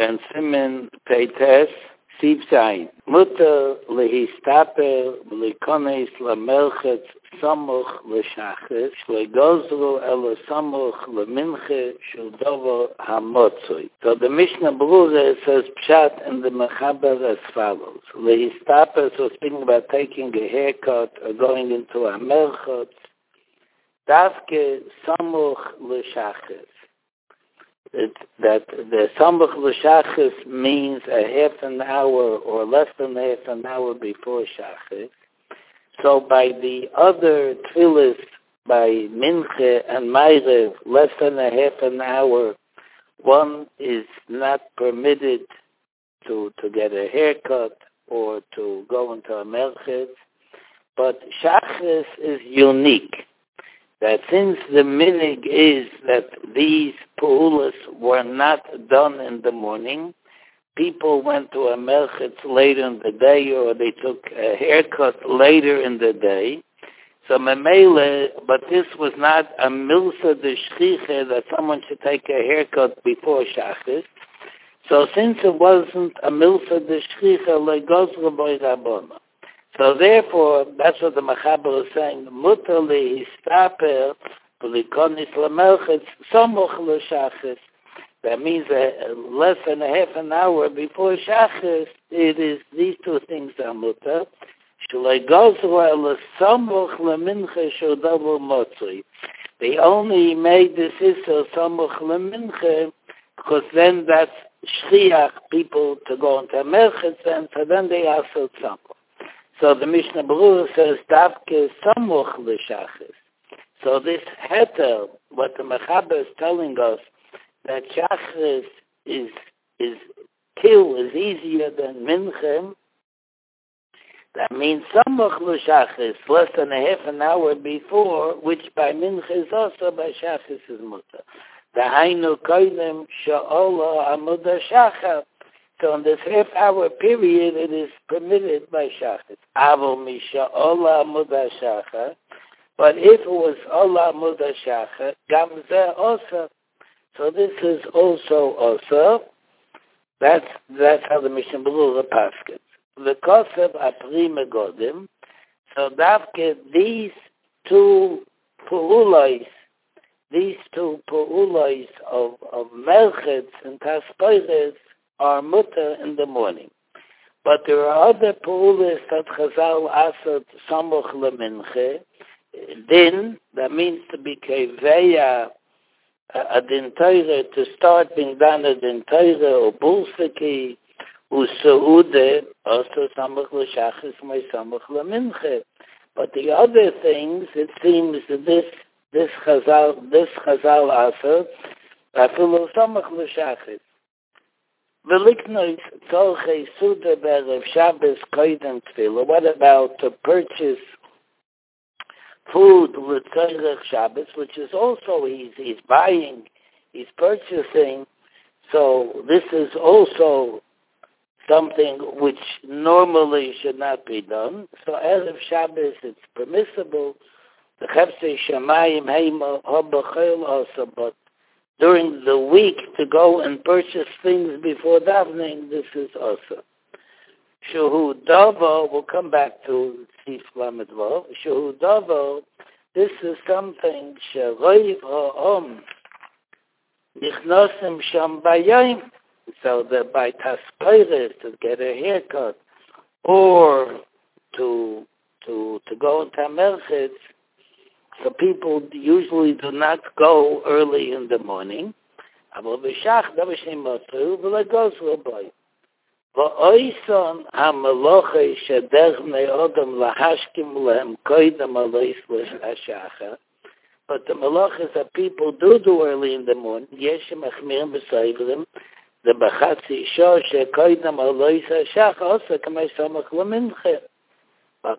and Simen Peites Siv Zayin. Mutter lehistaper likonis lamelchet samuch leshachis legozru el samuch leminche shudovo hamotzoi. So the Mishnah Berurah says pshat in the Mechaber as follows. Lehistaper, so speaking about taking a haircut or going into a melchet, Davke samuch l'shachis. That the samuch l'shachis means a half an hour or less than half an hour before shachis. So by the other tefillas, by minche and ma'ariv, less than a half an hour, one is not permitted to get a haircut or to go into a melchet. But shachis is unique. That since the minig is that these pu'ulas were not done in the morning, people went to a melchetz later in the day, or they took a haircut later in the day. So memele, but this was not a milsa de shchiche that someone should take a haircut before shachis. So since it wasn't a milsa de shchiche, legozra boy rabona. So therefore, that's what the Mechaber is saying. Mutter lehistaper v'likonis lamelchetz samuch l'shachis. That means less than a half an hour before shachis. It is these two things are mutter. Shlei gozra el samuch leminche shodavu motzui. They only made this issur samuch leminche because then that's shchiach people to go into melchetz, and so then they also samuch. So the Mishnah Berurah says, Davke samuch l'shachis. So this heter, what the Mechaber is telling us, that shachis is easier than mincha. That means samuch l'shachis, less than a half an hour before, which by mincha is also, by shachis is mutter. Dahainu koydem sha'ola amud shachar. So in this half-hour period, it is permitted by shachis. Avol misha ola muda shachar. But if it was ola muda shachar, gamzeh osa. So this is also osa. That's how the Mishnah Berurah paskets. The kosev apri megodim. So davke these two pu'ulois of melchetz and taspoides are mutter in the morning. But there are other pu'ulas that Chazal asad samuch leminche. Din, that means to be keveya a din Torah, to start being done a din Torah, or bulsiki, u'seude, also samuch l'shachis, my samuch leminche. But the other things, it seems that this Chazal asad, afilu samuch l'shachis. What about to purchase food with Tzorech Shabbos, which is also he's buying, he's purchasing. So this is also something which normally should not be done. So Erev Shabbos, it's permissible. The Chefsei Shamayim Heima Habachel also, but during the week to go and purchase things before davening, this is also. Shehu Davo, we'll come back to Sif Lamed Vav. Shehu Davo, this is something, Sheroiv Ha'om, Nichnosim Sham Bayayim, so that by Taspeiris, to get a haircut, or to go into Melchetz. So people usually do not go early in the morning. Aber b'shach davashim matru v'legos l'boy. V'oison ha'meloche shedech bnei odom lahashkim lehem koydem alois l'shachar. But the melachas that people do early in the morning, yeshem achmirim b'sayvrim, the b'chatzi shor shekoydem alois l'shachar also kamei samach l'minche. So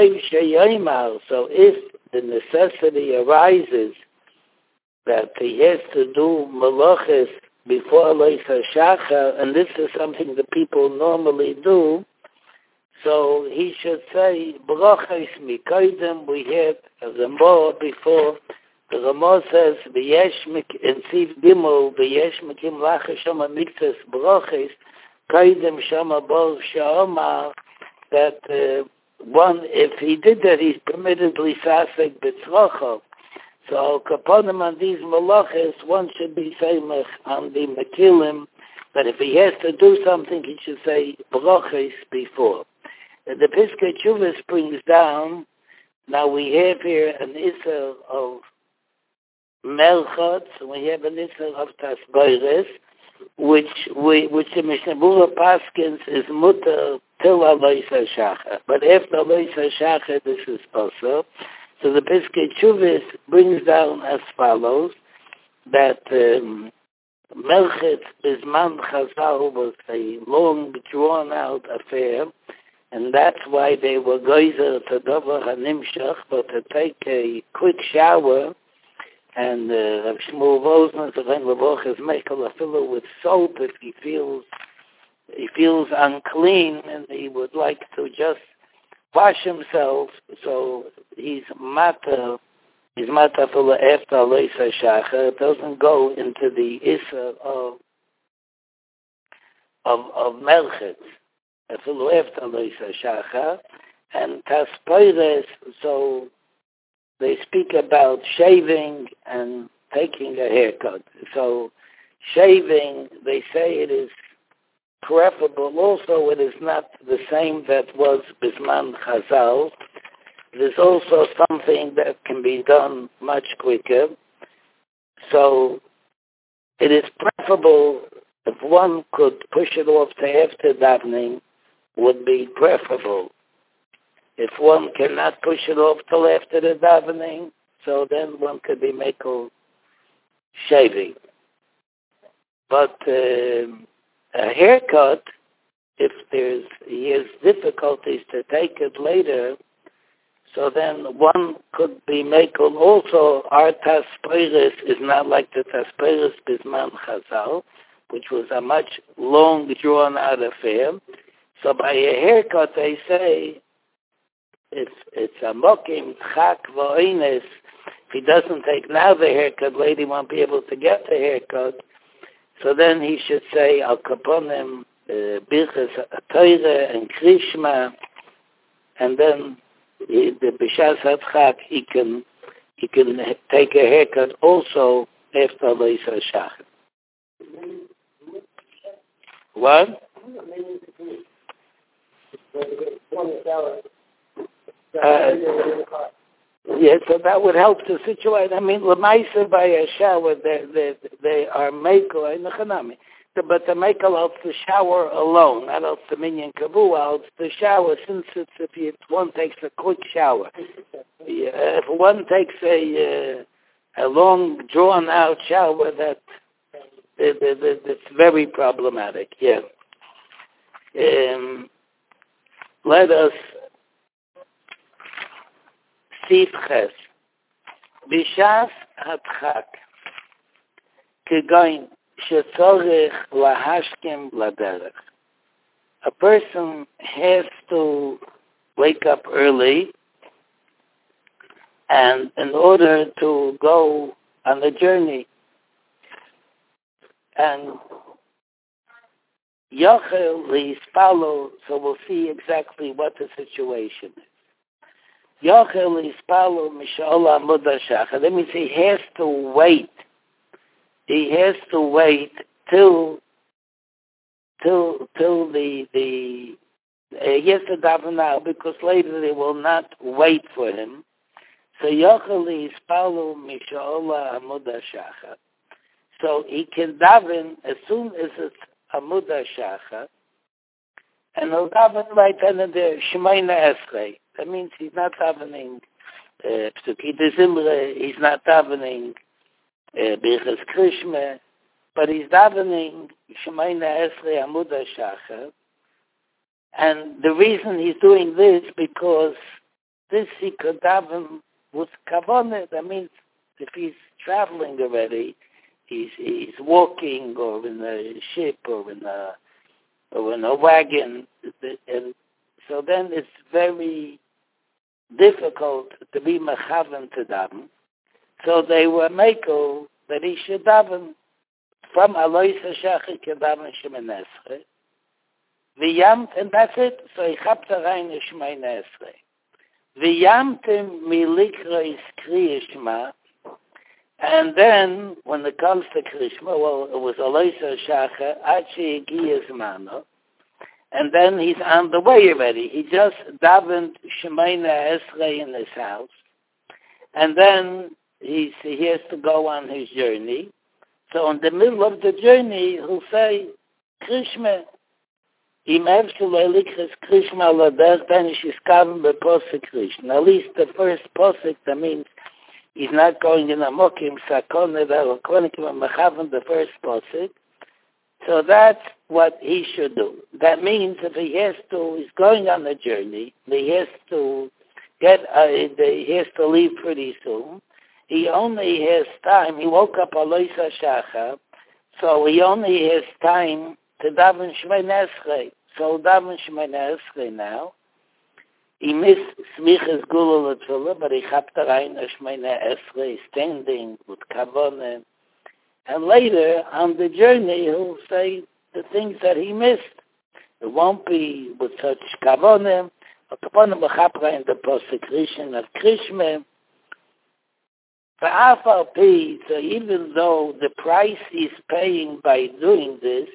if the necessity arises that he has to do malachis before Leis HaShachar, and this is something that people normally do, so he should say, Brachos Mikoydem, we had a Gemara before The Ramah says, in Sif Gimel, V'yesh Mekim Lacha Shama Miktas Brochis, Kaidem Shama Bor Sha'omar, that one, if he did that, he's permitted Lisasek B'tzrocho. So, Kaponim on these Malachis, one should be Seimach on the Mekilim, but if he has to do something, he should say Brochis before. And the Piskei Teshuvos brings down, now we have here an Isser of Melchot, we have an Isser of Tasboires, which the Mishnah Berurah Paskins is Mutter till Alois HaShachar. But after Alois HaShachar, this is also. So the Piskei Teshuvos brings down as follows, that Melchot Bisman Chazal was a long, drawn-out affair, and that's why they were geyser to Dover HaNimshach, but to take a quick shower, and Rav Shmuel Wozner, the Ren Levoch, is making a filler with soap if he feels unclean, and he would like to just wash himself, so he's mata filler after Alois HaShachar. It doesn't go into the Issa of Melchot. Filler after Alois HaShachar, and Tasboires, so they speak about shaving and taking a haircut. So shaving, they say it is preferable. Also, it is not the same that was Bisman Chazal. It is also something that can be done much quicker. So it is preferable if one could push it off to after davening, would be preferable. If one cannot push it off till after the davening, so then one could be making shaving. But a haircut, if he has difficulties to take it later, so then one could be making also, our Tasboires is not like the Tasboires Bisman Chazal, which was a much long, drawn-out affair. So by a haircut, they say, it's a mokim, chak v'oines. If he doesn't take now the haircut, later he won't be able to get the haircut. So then he should say, al kaponim, birches Torah and Krishma, and then the b'shas hadchak, he can take a haircut also after Alois HaShachar. What? Yeah, so that would help to situate. I mean, l'maisa by a shower, they are mekel in the chanami, but the mekel helps the shower alone, not helps the minyan kavua, helps the shower. Since if one takes a quick shower, if one takes a long drawn out shower, that's very problematic. Yeah. Let us Sifches Bishas Hadchak Kegoin Shetzorich Lahashkim Laderech. A person has to wake up early, and in order to go on the journey, and Yochel Lispalo, so we'll see exactly what the situation is. Yochel Lispalo Mishola Mudashach. That means he has to wait. He has to wait till the he has to daven now, because later they will not wait for him. So Yochel Lispalo Mishola Mudashach. So he can daven as soon as it's Amud HaShachar, and he'll daven right then and there, Shemayna Esrei. That means he's not davening Psuki de Zimre, he's not davening Birchas Krishma, but he's davening Shemayna Esrei Amud HaShachar. And the reason he's doing this, because this he could daven with Kavanah. That means if he's traveling already, he's walking or in a ship or in a wagon, and so then it's very difficult to be mechaven to daven. So they were makel that he should daven from Aloisa Shachar to daven Shemoneh Esrei. And that's it. So he chapped rein in Shemoneh Esrei. V'yamtem milikrois Kriya Shema. And then, when it comes to Krishma, well, it was Aloisa Shachar, Achi Yegi Zmano. And then he's on the way already. He just davened Shemoneh Esrei in his house. And then he has to go on his journey. So in the middle of the journey, he'll say, Krishma, im Evshulelikres Krishma Lader, then she's covered by Posek Krishma. At least the first Posek, that means he's not going in a Mokim, Sakone, the first Posek. So that's what he should do. That means if he's going on a journey, he has to leave pretty soon. He only has time. He woke up Aloisa Shachar, so he only has time to daven Shemoneh Esrei. So daven Shemoneh Esrei now. He missed Smichas Gula L'Tfilah, but he chapped rein Shemoneh Esrei, standing with Kavanah. And later, on the journey, he'll say the things that he missed. It won't be with such Kavanah. Kavanah b'chapra in the persecution of Krishma. For AFLP, so even though the price he's paying by doing this,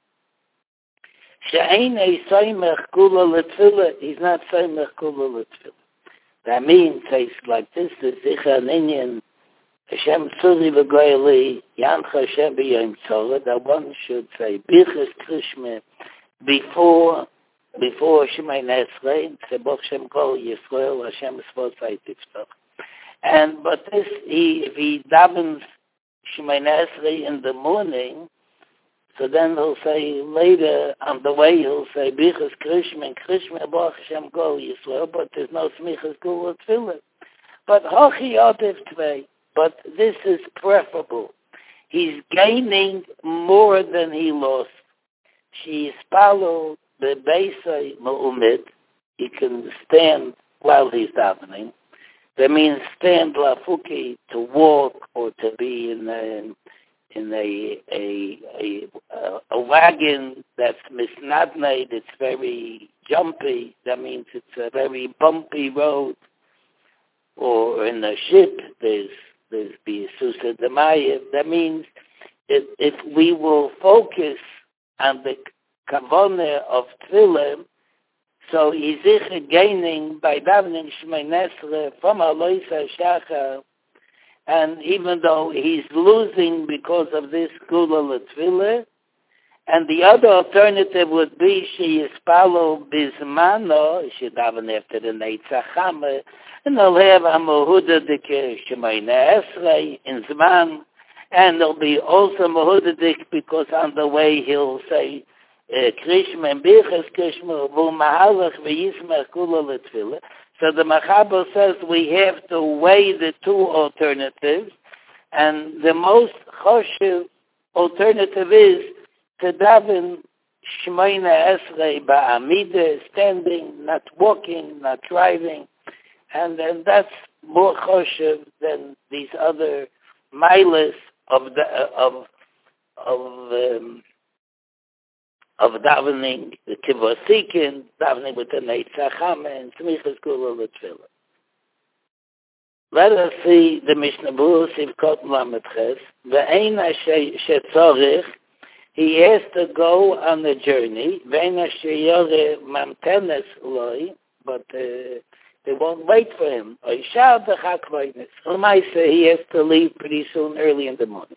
she'einei soymech kula l'tfilah, he's not soymech kula l'tfilah. That means, it's like this, the Zichar Ninyan, Hashem Tzuri v'goyli, Yancha Hashem b'yom tzorah, that one should say, Birchas Krishma, before Shemoneh Esrei, Tzebach Shem Kol Yisrael, Hashem Sfotzai Tiftoch. But this, if he davens Shemoneh Esrei in the morning, so then he'll say later on the way he'll say Bichas Krishma and Krishma Baruch Hashem Kol Yisrael, but there's no Smichas Gula Tfilah. But Hochi Yotiv Tvei. But this is preferable. He's gaining more than he lost. She is palo the Beisai Ma'umid. He can stand while he's davening. That means stand lafuki, to walk or to be in a wagon that's misnadnaid. It's very jumpy. That means it's a very bumpy road. Or in a ship, there's B'Yisusa D'Mayev. That means if we will focus on the kavanah of Tfilah, so he's gaining by davening Shemoneh Esrei from Aloisa Shachar, and even though he's losing because of this Gula L'Tfilah, and the other alternative would be she yispalo bizmano, she daven after the Neitzach Hamer, and they'll have a Mehudadik Shemoneh Esrei in Zman, and there'll be also Mehudadik because on the way he'll say Krishma and Birchas Krishma v'u'mahalach v'yismach kula l'tfilah. So the Machaber says we have to weigh the two alternatives, and the most choshev alternative is to daven Shemoneh Esrei ba'amida, standing, not walking, not driving, and then that's more choshev than these other milas of davening, the kivosikin, davening with the Neitzach Hamer, and Smichas Gula L'Tfilah. Let us see the Mishnah Berurah Sivkot Lamed Ches. Ve'eina shetzorich, he has to go on a journey. Ve'eina sheyore mamtenes loi, but they won't wait for him. Oishar b'chak vaynes. L'maisa, he has to leave pretty soon, early in the morning.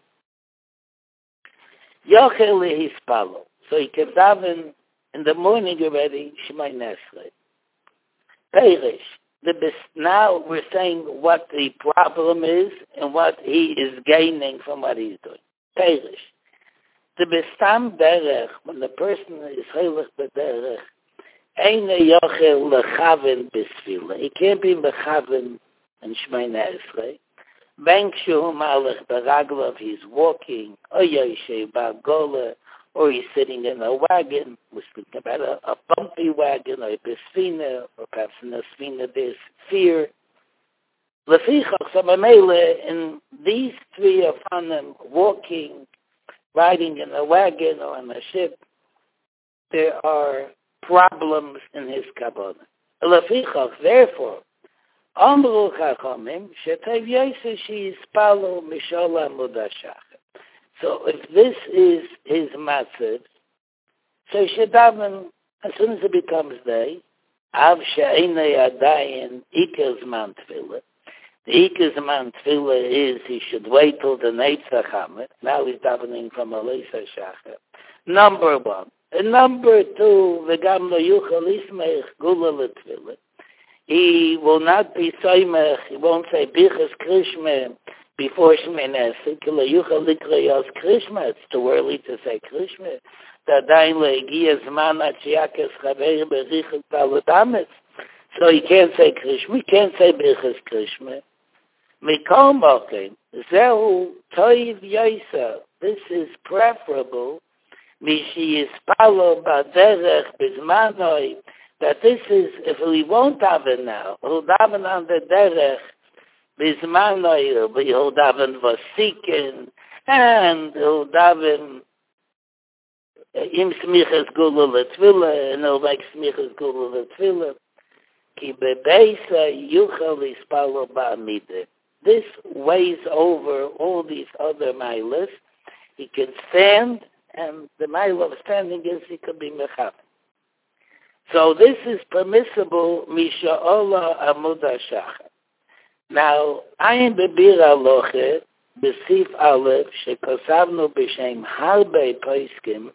Yochel lehispalo. So he can daven in the morning already, Shemoneh Esrei. Perish. Now we're saying what the problem is and what he is gaining from what he's doing. Perish. The bestam derech, when the person is heilig b'derech, eine yochel lechaven b'sfila. He can't be lechaven in Shemoneh Esrei. Ben kshu malach b'raglav, he's walking, or yoshe ba'gola, or he's sitting in a wagon. We're speaking about a bumpy wagon, or a bisfina, or perhaps in a sfina there's fear. Lefichach, so Mamela, in these three of them walking, riding in a wagon or in a ship, there are problems in his kabbalah. Lefichach, therefore, Amru Chachamim, Shetev Yosef Sheyispalo Mishola Mudashach. So if this is his message, so Shedaven, as soon as it becomes day, Av She'enei Adayin Iker Zman Tefillah. The Iker Zman Tefillah is he should wait till the Neitzach Hamet. Now he's davening from Elisa Shachar. Number one. And number two, V'gam lo yuchal ismeich gula l'tefillah. He will not be soymech, he won't say Bichas Krishma before Shemini Esrei, ki lo yuchal likrayos Krishma. It's too early to say Krishma. D'adayin lo egiya zman ad sheyakes chaver berichas taladametz. So he can't say Krishma, he can't say Bichas Krishma. Mikol mokim, zehu toiv yoisa. This is preferable. Mishi yispalo b'derech bizmanoi. That this is, if we won't daven now, he'll daven on the derech bizmanoi. He'll daven vasikin, and he'll daven im smichas gula l'tfila, and he'll make smichas gula l'tfila. Ki bebeisa yuchal yispalo ba'amide. This weighs over all these other milas. He can stand, and the mile of standing is he could be mechaf. So this is permissible, misha'olah amuda shachar. Now, ayin bebir aloche, besif aleph, shekosavnu b'shem harbe poiskim,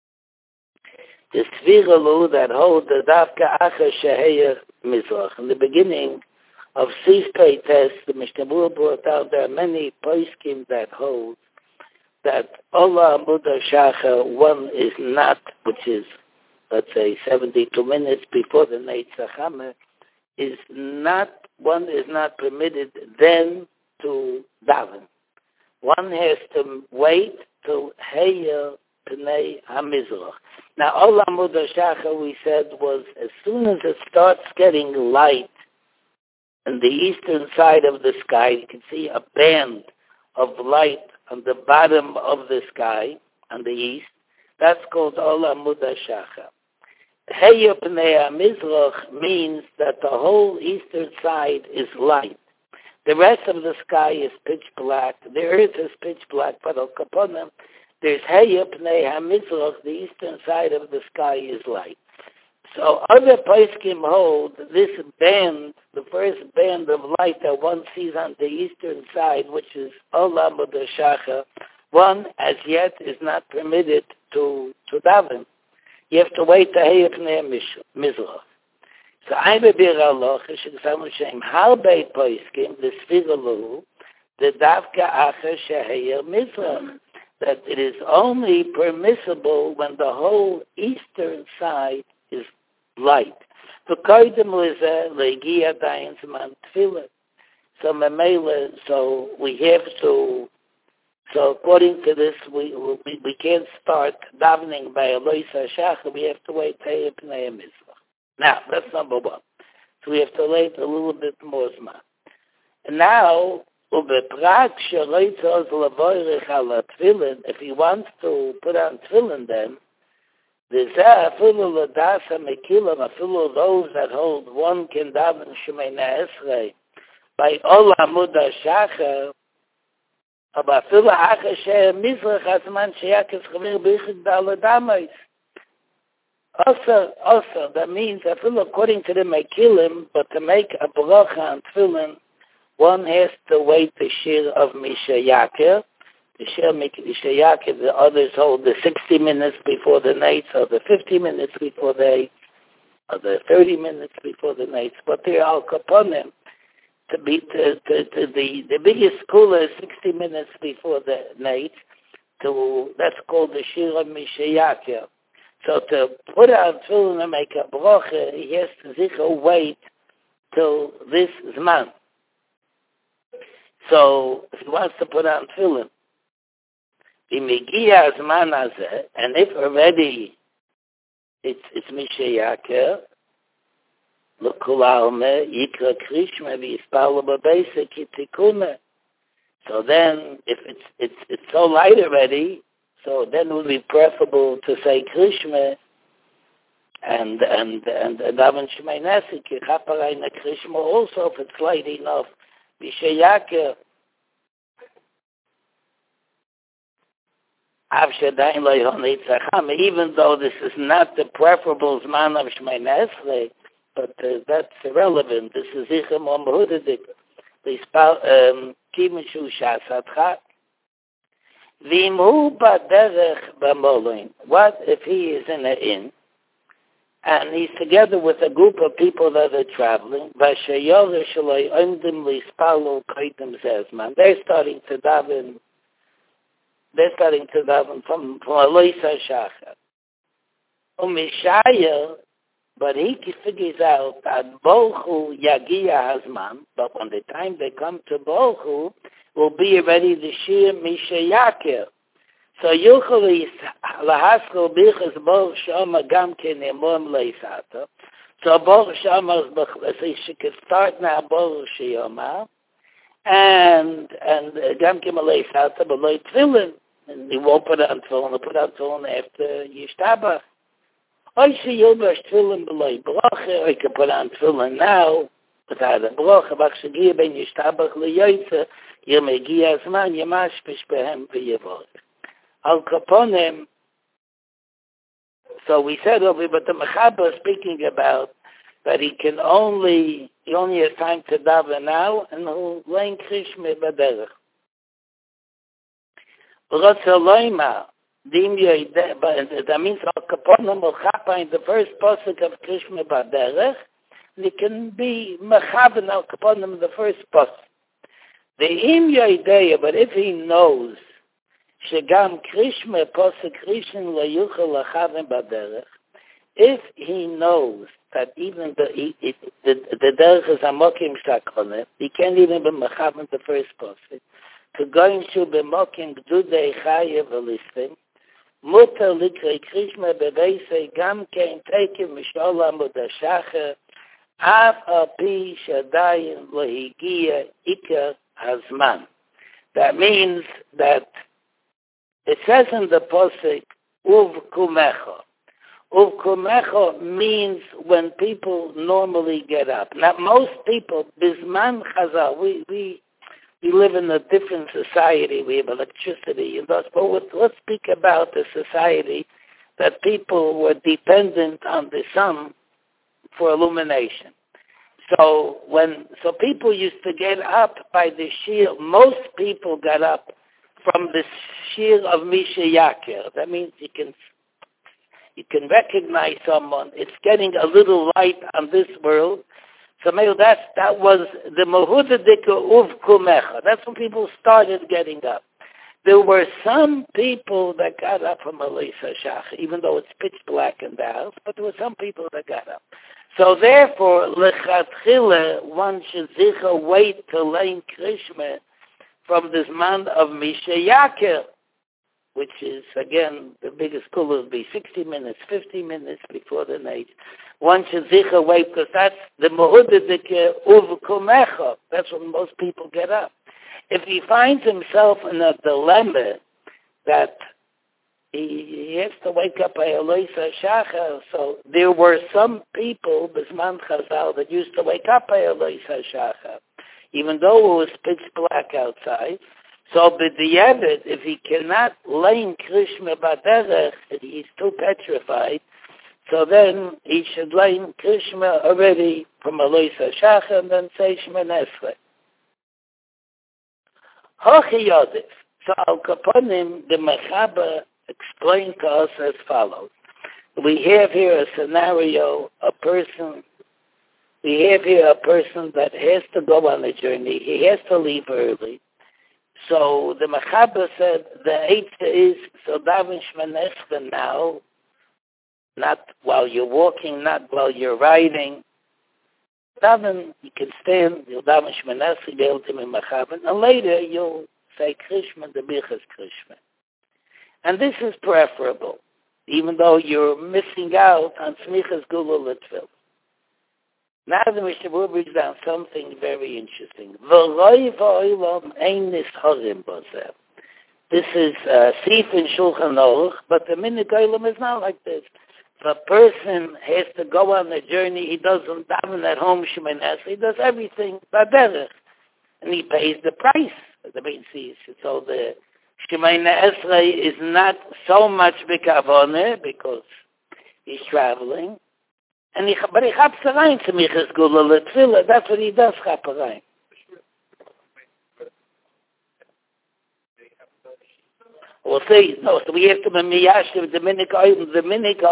the sviralu that hold the davka acha sheheyer mizrach. In the beginning of Sif Peites, the Mishnah Berurah brought out there are many poiskim that hold that Allah Amuda Shachar, one is not, which is, let's say, 72 minutes before the Neitzach Hamet, one is not permitted then to daven. One has to wait till Heyer Pnei HaMizrach. Now, Allah Amuda Shachar, we said, was as soon as it starts getting light on the eastern side of the sky, you can see a band of light on the bottom of the sky, on the east. That's called Olam Muda Shachar. Heyer Pnei HaMizrach means that the whole eastern side is light. The rest of the sky is pitch black. The earth is pitch black, but Al Kaponim, there's Heyer Pnei HaMizrach, the eastern side of the sky is light. So other poskim hold this band, the first band of light that one sees on the eastern side, which is Olam Muda Shachar, one as yet is not permitted to daven. You have to wait to Heyer Pnei Mizrach. So I'm a bir aloch, sheksamu shem harbe poskim, the svigalu, the davka acher sheheyer Mizrach, that it is only permissible when the whole eastern side is light. So we have to. So according to this, we can't start davening by Elisa Shachar. We have to wait Heyer Pnei Mizrach. Now that's number one. So we have to wait a little bit more zman. And now, if he wants to put on tefillin, then those that hold one can daven Shemini Esrei by Olam Muda Shachar, but afilu acher sheheyer mizrach hazman sheyakes chaver berichas taladamayis. Also, that means afilu according to the Mekilim, but to make a bracha on tefillin, one has to wait the shir of Mishayaker. The shir Mishayaker, the others hold the 60 minutes before the night, or the 50 minutes before the or the 30 minutes before the night. But they're al kaponim. The biggest school is 60 minutes before the night. That's called the shir of Mishayaker. So to put on tefillin and make a bracha, he has to wait till this zman. So if he wants to put on tefillin, and if already it's Mishayaker, L'kulalme yikra krishma v'yispal b'beisa kitikuna. So then, if it's so light already, so then it would be preferable to say krishma and daven shmei nasi ki chaparayna krishma also if it's light enough. V'sheyakir even though this is not the preferable Zman of Shmei Nesle, but that's irrelevant. This is Zichem or Mehudadik. Kimishu Shasatcha. V'imhu b'derech b'molin. What if he is in an inn, and he's together with a group of people that are traveling? V'sheyorer shaloi omdim l'ispalu kaitim zezman. They're starting to daven from Aloisa Shachar. Umishaya, but he figures out that Bolchu Yagia Hazman, but when the time they come to Bolchu, will be already the Shir Mishayakir. So Yuchali Lahaskal Bichas Bolch Shama Gamkin Emom Leisata. So Bolch Shama, she could start now Bolch Shama. And Gamkin Leisata, but Loy Tvillin. And he won't put on tefillin, he'll put on tefillin after Yishtabach. I see Yobash tefillin below bracha, I can put on tefillin now, without a bracha, but Shagia ben Yishtabach le'yoytze, Yirmegia Zman, Yamashpish behem v'yevot. Al Kaponim, so we said over, but the Mechaber is speaking about that he only has time to daven now, and he'll learn Krishma b'derech. That means Al Kaponim will chapa in the first pasuk of Krishma b'derech, and it can be mechaben Al Kaponim in the first pasuk. The im yoidea, but if he knows shegam Krishma pasuk Rishon leyuchel lachaven b'derech, if he knows that even the derech is amokim sakonim, he can't even be mechaben the first pasuk. To going to be mocking Gdudei Chayev Elistim, Mutter Likrei Krishma Bebeise Gam Kein Tekim Mishola Mudashacher, Av Api Shadayin Lohigia Iker Hazman. That means that it says in the Posik, Uv Kumecho. Uv Kumecho means when people normally get up. Now most people, Bisman Chazal, we live in a different society. We have electricity and thus, but let's speak about a society that people were dependent on the sun for illumination. So people used to get up by the shir. Most people got up from the shir of Misha Yakir. That means you can recognize someone. It's getting a little light on this world. So maybe that was the Mehudadika Uv Kumecha. That's when people started getting up. There were some people that got up from Elisa Shach, even though it's pitch black in the house, but there were some people that got up. So therefore, Lechatchila, one should wait to learn Krishma from this man of Misha Yakir, which is, again, the biggest school would be 60 minutes, 50 minutes before the night. One should wait, because that's the Mehudadike Uv Kumecha. That's when most people get up. If he finds himself in a dilemma that he has to wake up by Eloisa Shachar, so there were some people, Bisman Chazal, that used to wake up by Eloisa Shachar, even though it was pitch black outside. So, b'diavad, if he cannot learn Krishma b'derech, he's too petrified, so then he should learn Krishma already from Eloisa Shachar and then say Shemon Esrei. Hochi Yodif. So Al Kaponim, the Mechaber explained to us as follows. We have here a scenario, a person that has to go on a journey. He has to leave early. So the Mechaber said the Eitzah is, so daven Shemon Esrei now, not while you're walking, not while you're riding. Daven, you can stand, you'll daven Shemon Esrei, be able to be Mechaber, and later you'll say Krishma, the Bichas Krishma. And this is preferable, even though you're missing out on Smichas Gula L'Tfil. Now the Mishnah Berurah brings down something very interesting. V'roi v'olam ein nisharim b'zeh. This is Sif in Shulchan Aruch, but the Minig Olam is not like this. If a person has to go on a journey, he doesn't daven at home, Shemoneh Esrei, he does everything b'derech, and he pays the price. The Bein sees. So the Shemoneh Esrei is not so much b'kavoneh because he's traveling, and but he chaps rein to Michas Gula L'Tfilah. That's what he does, chap rein. We'll see. No, so we have to be miyashiv the Minig Olam. The Minig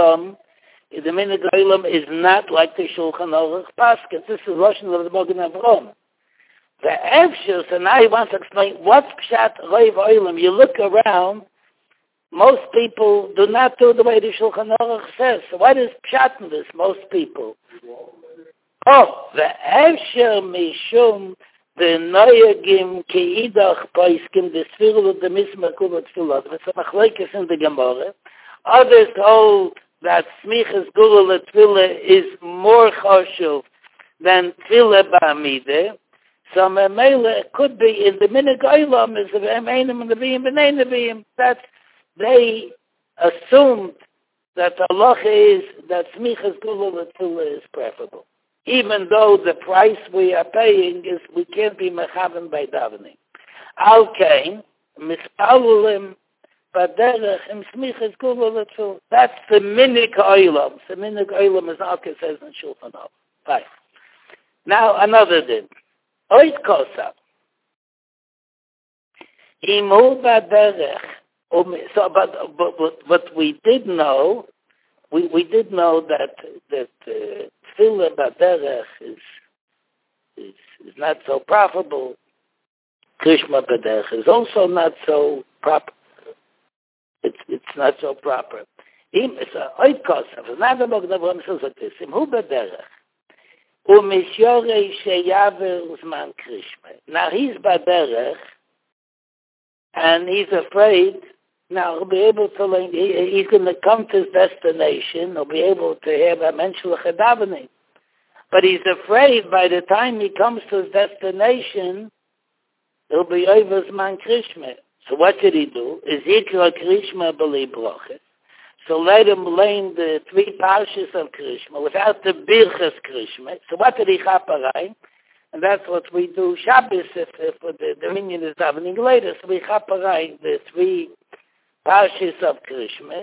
Olam is not like the Shulchan Aruch Paskin. This is Lashon of the Magen Avraham. The Efshus, and now he wants to explain what's Pshat Roi v'olam. You look around, most people do not do the way the Shulchan Aruch says. So what is Pshat in this? Most people. Oh, the Efshur Mishum the Noyagim Keidach Paiskim the Sfirul of the Mismakul of Tfilot. It's a machlekes in the Gemara. Others hold that Smichas Gula L'Tfilah is more choshuv than Tfilah Ba'amideh. So Memele could be in the Minig Olam is the Einim and the Nevi'im B'nei Nevi'im. That they assumed that the halacha is that Smichas Gula L'Tfilah is preferable. Even though the price we are paying is we can't be mechaven by davening. Al kain mispalulim baderech im smichas gula l'tfil. That's the Minig Olam. The Minig Olam is Alka says in Shulchan Aruch. Fine. Now another din. Oit kosa. Imu baderech. So, but we did know. We did know that Tfilah Baderech is not so profitable. Krishma Baderech is also not so proper. It's not so proper. It's a oid kosav. Another Magen Avraham says like this: Im hu Baderech u'misyorei sheyaver zman Krishma. Now he's Baderech, and he's afraid. Now he'll be able to learn. He's going to come to his destination. He'll be able to have a menshulach davening, but he's afraid by the time he comes to his destination, he'll be over zman Krishma. So what did he do? Is Yikra Krishma b'li brachas. So let him learn the 3 parshas of Krishma without the birchas Krishma. So what did he chaparai? And that's what we do Shabbos if the minion is davening later. So we chaparai the 3 parshas of Krishma.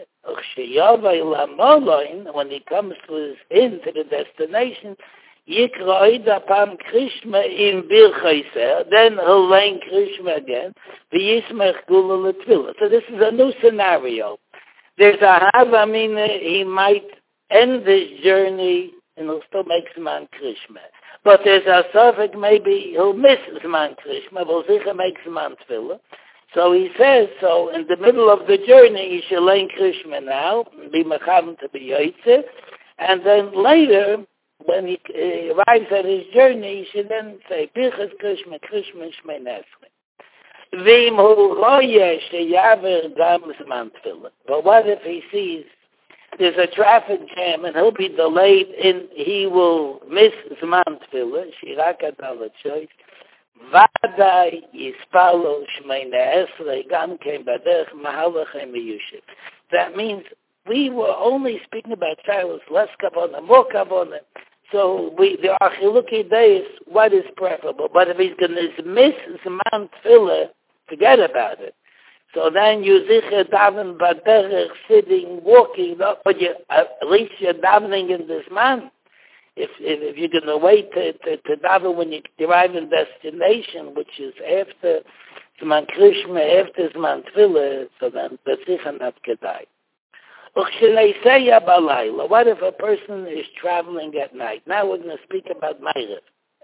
When he comes into the destination, Yikra Oida Pam Krishma in Birchaiser, then he'll learn Krishma again, V'yismech Gula L'Tfilah. So this is a new scenario. There's a Havamina, he might end this journey and he'll still make Zman Krishma. But there's a Safek, maybe he'll miss Zman Krishma, will sicher make Zman Tfilah. So he says, so in the middle of the journey, he should learn Krishma now, be Mechavan to be Yoitze, and then later, when he arrives at his journey, he should then say, Birchas Krishma, Krishma, Shemoneh Esrei. V'im hu lo yesh yaver gam zman tefillah. But what if he sees there's a traffic jam and he'll be delayed and he will miss zman tefillah, shirak adal choice, Vadai yispalo Shemoneh Esrei gam kem baderech mahalachem miyushiv. That means we were only speaking about Shilas, less kavanah, more kavanah. So there are chiluki days, what is preferable? But if he's going to miss Zman Tfilah, forget about it. So then you zicher daven baderech, sitting, walking, but at least you're davening in this man. If you're going to wait to daven when you arrive in destination, which is after Zman Krishma, after Zman Tfilah, so then that's zicher not kedai. What if a person is traveling at night? Now we're going to speak about Ma'ariv.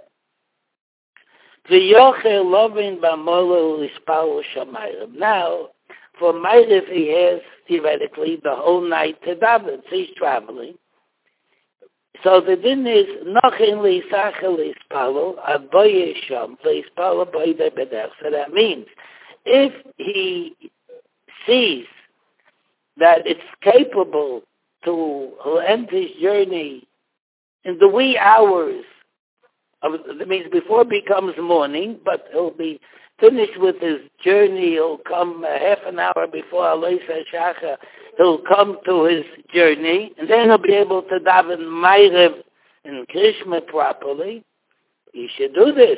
Now, for Ma'ariv, he has theoretically the whole night to daven. So he's traveling. So the din is nochin li'isachel li'ispalo aboye sham li'ispalo boide b'derech. So that means if he sees that it's capable to end his journey in the wee hours. That means before it becomes morning, but he'll be finished with his journey. He'll come half an hour before Alois HaShacha. He'll come to his journey, and then he'll be able to daven Ma'ariv and Krishma properly. You should do this.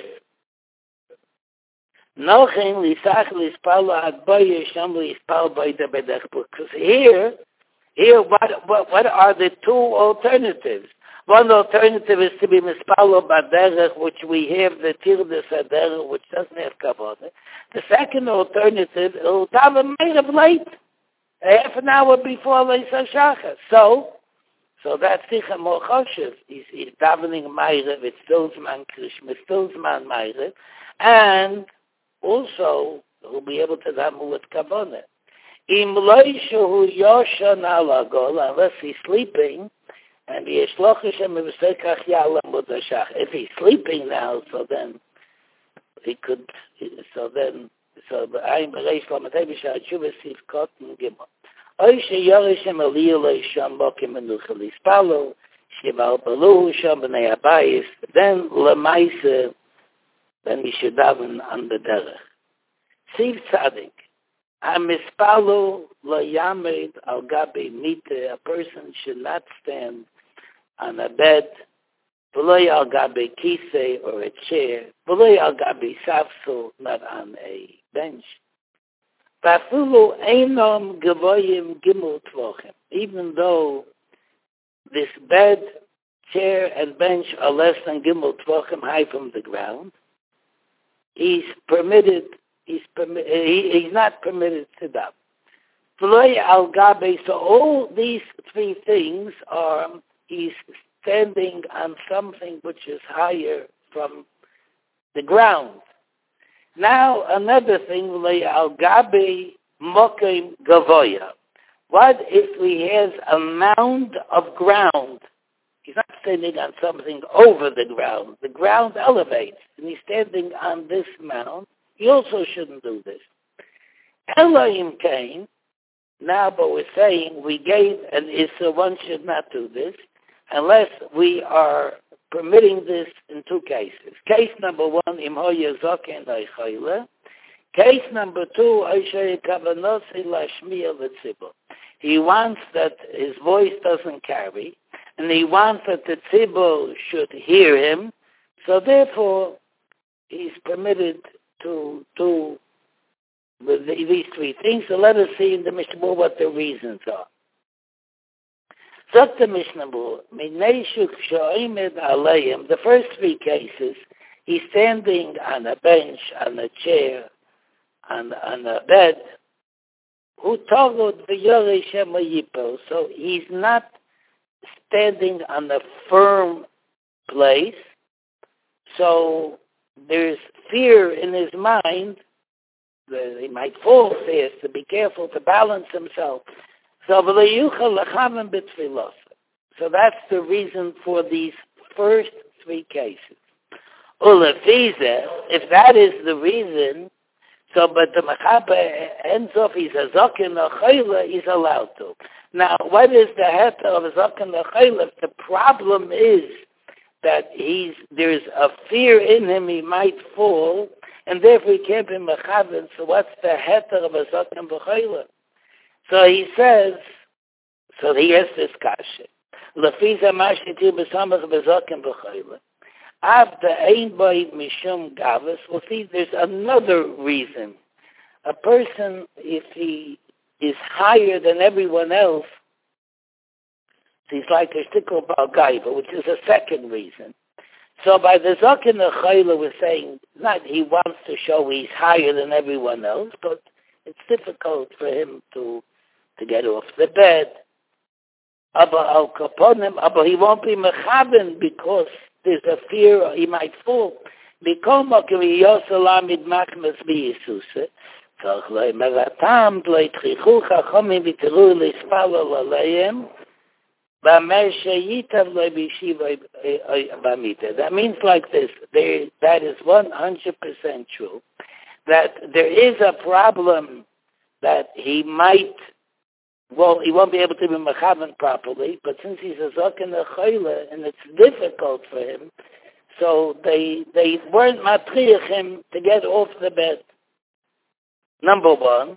Because here, what are the two alternatives? One alternative is to be mispalo baderech, which we have the tirdes aderech, which doesn't have kavanah. The second alternative is daven Ma'ariv late, half an hour before Alois HaShacha. So that's sicher more choshev. He's davening Ma'ariv, it's still zman Krishma, it's still zman Ma'ariv, and also he'll be able to daven with kavanah. Im loishu yoshan alagol, unless he's sleeping, and if he's sleeping now, so he could. So I'm bereish lamatei b'sha'atshuva sif cotton gimel. Oy sheyarishim aliyah sham bokim menucha lispalo shival balu sham b'nei abayis. Then lemaisa, then he should daven on the derech. Siv tzadik. Hamispalo layamed al gabe mite. A person should not stand on a bed, v'lo al gabe kisei, or a chair, v'lo al gabe safsel, not on a bench. V'afulu einom gavoyim gimel tvochem. Even though this bed, chair, and bench are less than gimel tvochem high from the ground, he's not permitted to daven. V'lo al gabe. So all these three things are, he's standing on something which is higher from the ground. Now, another thing, al gabe mokim gavoya. What if he has a mound of ground? He's not standing on something over the ground. The ground elevates, and he's standing on this mound. He also shouldn't do this. Elohim came. Now, but we're saying we gave an issa, one should not do this, unless we are permitting this in two cases. Case number one, im hoya zoken leichayla. Case number two, aishay kavanosi lashmiya v'tzibur. He wants that his voice doesn't carry, and he wants that the tzibur should hear him, so therefore he's permitted to do with these three things. So let us see in the Mishnah what the reasons are. The first three cases, he's standing on a bench, on a chair, on a bed. So he's not standing on a firm place. So there's fear in his mind that he might fall. So he has to be careful to balance himself. So that's the reason for these first three cases. If that is the reason, so but the Mechaber ends off, he's a Zokin or Chayla, he's allowed to. Now, what is the heter of a Zokin or Chayla? The problem is that there's a fear in him, he might fall, and therefore he can't be Mechaber. So what's the heter of a Zokin or Chayla? So he says, so he has this kasha. Lefiza mashitir b'samach b'zokim b'chayla. After ein boy mishum gavus. Well, see, there's another reason. A person, if he is higher than everyone else, he's like a shtickle balgaiva, which is a second reason. So by the zokin b'chayla, we're saying not he wants to show he's higher than everyone else, but it's difficult for him to get off the bed. But he won't be mechaben because there's a fear he might fall. Because that means like this, that is 100% true, that there is a problem that he might well, he won't be able to be mechavan properly, but since he's a zoken chayla and it's difficult for him, so they weren't matriach him to get off the bed. Number one,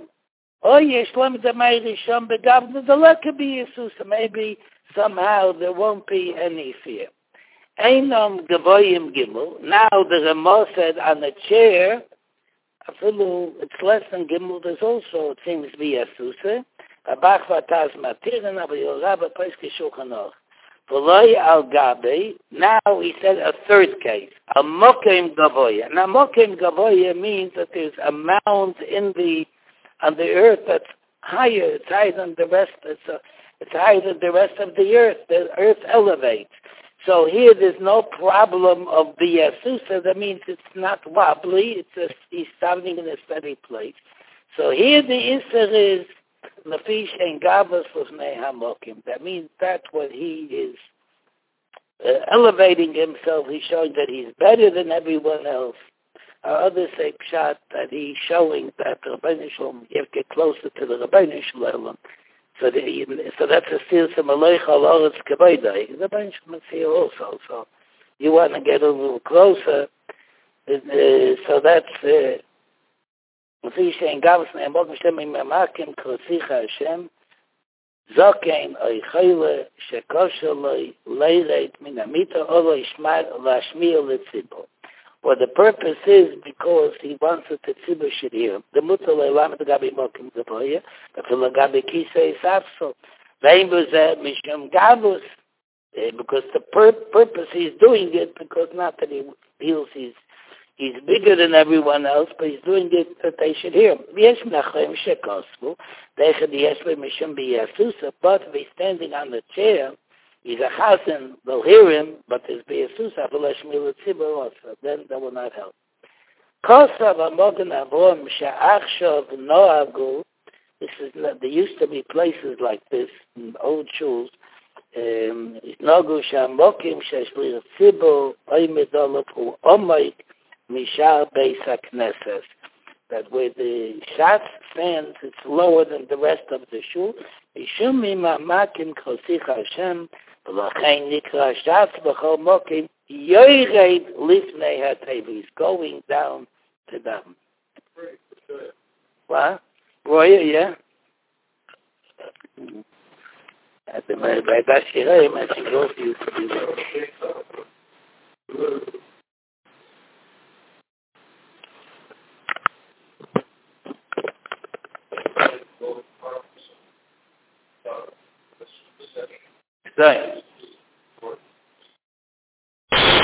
maybe somehow there won't be any fear. Einam Gavoyim Gimel. Now the Ramah said on the chair, it's less than Gimel, there's also, it seems to be a Susa. Abach Vataz Matirin, Abba Yoraba Peske Shulchan V'loi al Gabi. Now he said a third case. Al Mokim Gavoya. Now Mokim Gavoya means that there's a mound on the earth that's higher. It's higher than the rest. It's higher than the rest of the earth. The earth elevates. So here there's no problem of the Susa. That means it's not wobbly. He's standing in a steady place. So here the Isser is Lafish and Gavas was Hamokim. That means that's what he is elevating himself. He's showing that he's better than everyone else. Others say Pshat that he's showing that the Rabbeinu Shalom, you have to get closer to the Rabbeinu Shalom. So that's a still some Aleich al Oretz Kabayda. The Rabbeinu Shalom is here also. So you want to get a little closer. So that's לפי שאין גבס נעמוד משם עם המקים כרציך השם זוקן או יחיילה שכושר לו לירד מן המיטה או לא ישמע להשמיע לציבור. What the purpose is because he wants that the tzibur should hear him. The mutter le'elamet gabi mokim gavoya, afilo gabi kisei safso. Ve'im b'zeh mishum gavus, because the purpose he's doing it because not that he feels he's bigger than everyone else, but he's doing it that they should hear him. V'yesh menachem shekosvu, de'echad yesh mishum b'yasusa, but if he's standing on the chair, he's a chazan, they'll hear him, but there's b'yasusa, v'lashmil tzibur also, then that will not help. Kosav amogan avrom she'achshav noagu, there used to be places like this in old shuls, nogu she'amokim she'shlir tzibur, oimedolov hu omoik, mishar beis hakneses, that where the shatz stands, it's lower than the rest of the shul. Mishum mimamakim kosich Hashem, v'lachein nikra shatz b'chol mokim, yoyred lifnei hatev. He's going down to them. What? Roya, yeah? At the moment, by Bashirayim, I think also used to be there. Right.